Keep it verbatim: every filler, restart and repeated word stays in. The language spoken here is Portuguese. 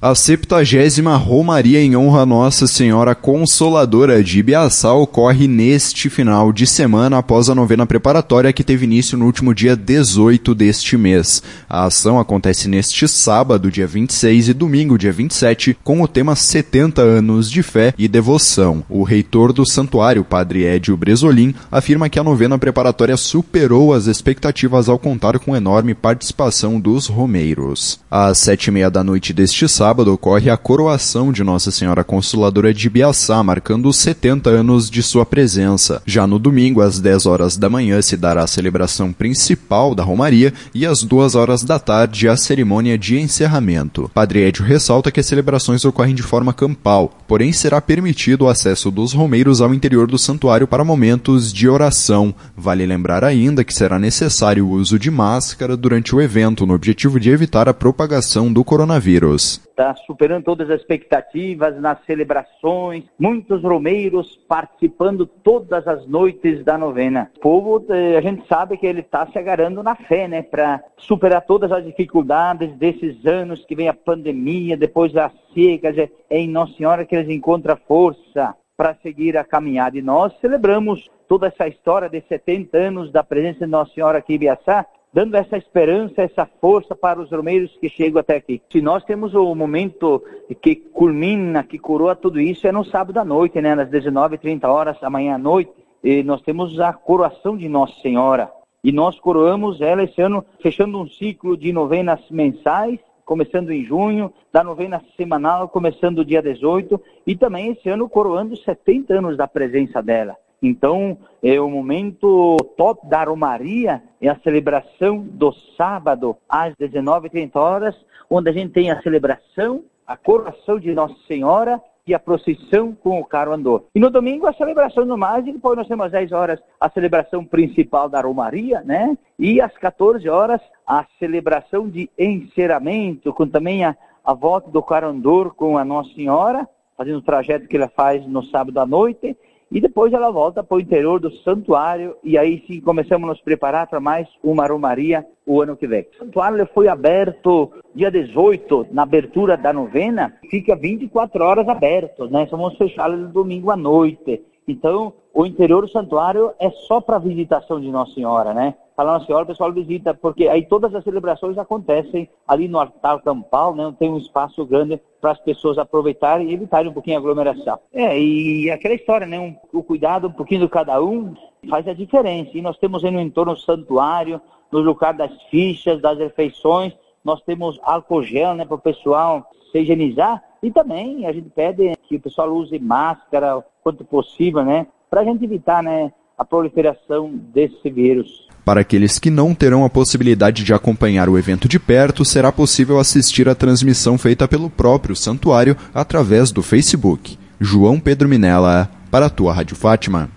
A septuagésima Romaria em honra a Nossa Senhora Consoladora de Ibiaçá ocorre neste final de semana após a novena preparatória que teve início no último dia dezoito deste mês. A ação acontece neste sábado, dia vinte e seis, e domingo, dia vinte e sete, com o tema setenta anos de fé e devoção. O reitor do santuário, padre Edio Bresolim, afirma que a novena preparatória superou as expectativas ao contar com enorme participação dos romeiros. Às sete e meia da noite deste sábado, sábado ocorre a coroação de Nossa Senhora Consoladora de Ibiaçá, marcando os setenta anos de sua presença. Já no domingo, às dez horas da manhã, se dará a celebração principal da Romaria e às duas horas da tarde a cerimônia de encerramento. Padre Edio ressalta que as celebrações ocorrem de forma campal, porém será permitido o acesso dos romeiros ao interior do santuário para momentos de oração. Vale lembrar ainda que será necessário o uso de máscara durante o evento, no objetivo de evitar a propagação do coronavírus. Está superando todas as expectativas nas celebrações, muitos romeiros participando todas as noites da novena. O povo, a gente sabe que ele está se agarrando na fé, né, para superar todas as dificuldades desses anos que vem a pandemia, depois a seca. É em Nossa Senhora que eles encontram força para seguir a caminhada. E nós celebramos toda essa história de setenta anos da presença de Nossa Senhora aqui em Ibiaçá, dando essa esperança, essa força para os romeiros que chegam até aqui. Se nós temos o momento que culmina, que coroa tudo isso, é no sábado à noite, né, às dezenove e trinta horas, amanhã à noite, e nós temos a coroação de Nossa Senhora. E nós coroamos ela esse ano, fechando um ciclo de novenas mensais, começando em junho, da novena semanal, começando dia dezoito, e também esse ano coroando setenta anos da presença dela. Então, é o momento top da Romaria, é a celebração do sábado às dezenove e trinta horas, onde a gente tem a celebração, a coroação de Nossa Senhora e a procissão com o carro andor. E no domingo a celebração normal, e depois nós temos às dez horas a celebração principal da Romaria, né? E às quatorze horas a celebração de encerramento, com também a, a volta do carro andor com a Nossa Senhora, fazendo o trajeto que ela faz no sábado à noite. E depois ela volta para o interior do santuário e aí sim começamos a nos preparar para mais uma romaria o ano que vem. O santuário foi aberto dia dezoito, na abertura da novena, fica vinte e quatro horas aberto, né? Só vamos fechá-lo no domingo à noite. Então, o interior do santuário é só para visitação de Nossa Senhora, né? Para Nossa Senhora, o pessoal visita, porque aí todas as celebrações acontecem ali no altar campal, né? Tem um espaço grande para as pessoas aproveitarem e evitarem um pouquinho a aglomeração. É, e aquela história, né? Um, o cuidado um pouquinho de cada um faz a diferença. E nós temos aí no entorno do santuário, no lugar das fichas, das refeições, nós temos álcool gel, né? Para o pessoal se higienizar. E também a gente pede que o pessoal use máscara quanto possível, né? Para a gente evitar, né, a proliferação desse vírus. Para aqueles que não terão a possibilidade de acompanhar o evento de perto, será possível assistir a transmissão feita pelo próprio santuário através do Facebook. João Pedro Minella, para a tua Rádio Fátima.